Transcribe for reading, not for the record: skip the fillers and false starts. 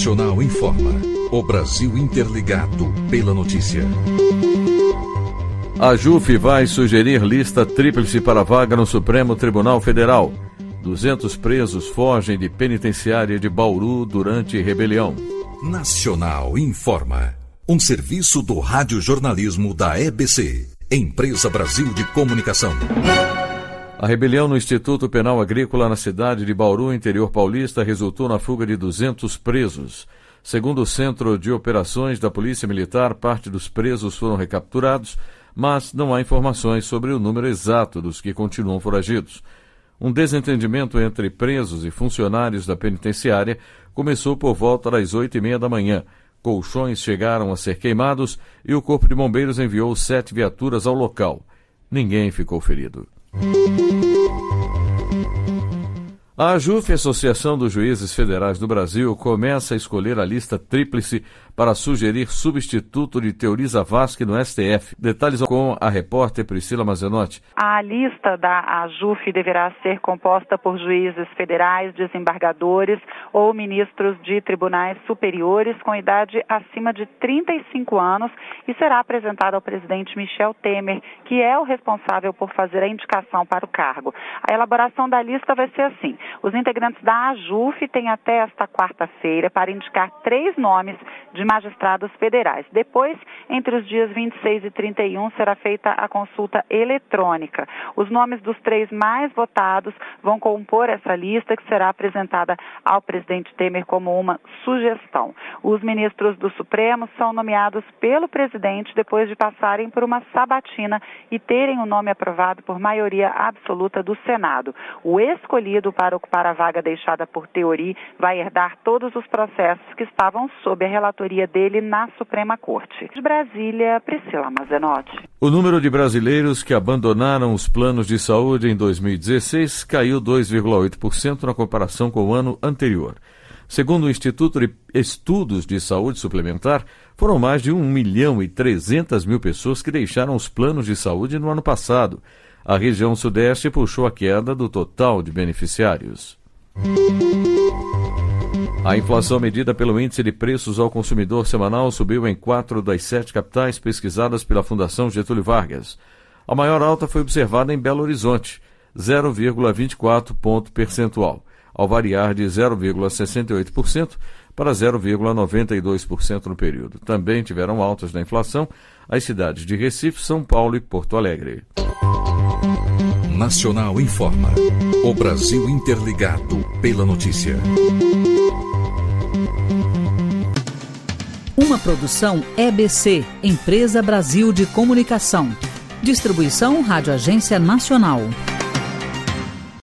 Nacional informa. O Brasil interligado pela notícia. A JUF vai sugerir lista tríplice para vaga no Supremo Tribunal Federal. 200 presos fogem de penitenciária de Bauru durante rebelião. Nacional informa. Um serviço do radiojornalismo da EBC, Empresa Brasil de Comunicação. A rebelião no Instituto Penal Agrícola na cidade de Bauru, interior paulista, resultou na fuga de 200 presos. Segundo o Centro de Operações da Polícia Militar, parte dos presos foram recapturados, mas não há informações sobre o número exato dos que continuam foragidos. Um desentendimento entre presos e funcionários da penitenciária começou por volta das 8h30 da manhã. Colchões chegaram a ser queimados e o Corpo de Bombeiros enviou 7 viaturas ao local. Ninguém ficou ferido. A AJUF, Associação dos Juízes Federais do Brasil, começa a escolher a lista tríplice para sugerir substituto de Teori Zavascki no STF. Detalhes com a repórter Priscila Mazenotti. A lista da AJUF deverá ser composta por juízes federais, desembargadores ou ministros de tribunais superiores com idade acima de 35 anos e será apresentada ao presidente Michel Temer, que é o responsável por fazer a indicação para o cargo. A elaboração da lista vai ser assim. Os integrantes da AJUF têm até esta quarta-feira para indicar 3 nomes de magistrados federais. Depois, entre os dias 26 e 31, será feita a consulta eletrônica. Os nomes dos 3 mais votados vão compor essa lista, que será apresentada ao presidente Temer como uma sugestão. Os ministros do Supremo são nomeados pelo presidente depois de passarem por uma sabatina e terem o nome aprovado por maioria absoluta do Senado. O escolhido para ocupar a vaga deixada por Teori vai herdar todos os processos que estavam sob a relatoria dele na Suprema Corte. De Brasília, Priscila Mazenotti. O número de brasileiros que abandonaram os planos de saúde em 2016 caiu 2,8% na comparação com o ano anterior. Segundo o Instituto de Estudos de Saúde Suplementar, foram mais de 1.300.000 pessoas que deixaram os planos de saúde no ano passado. A região sudeste puxou a queda do total de beneficiários. A inflação medida pelo Índice de Preços ao Consumidor semanal subiu em 4 das 7 capitais pesquisadas pela Fundação Getúlio Vargas. A maior alta foi observada em Belo Horizonte, 0,24 ponto percentual, ao variar de 0,68% para 0,92% no período. Também tiveram altas na inflação as cidades de Recife, São Paulo e Porto Alegre. Nacional informa. O Brasil interligado pela notícia. Uma produção EBC, Empresa Brasil de Comunicação. Distribuição Rádio Agência Nacional.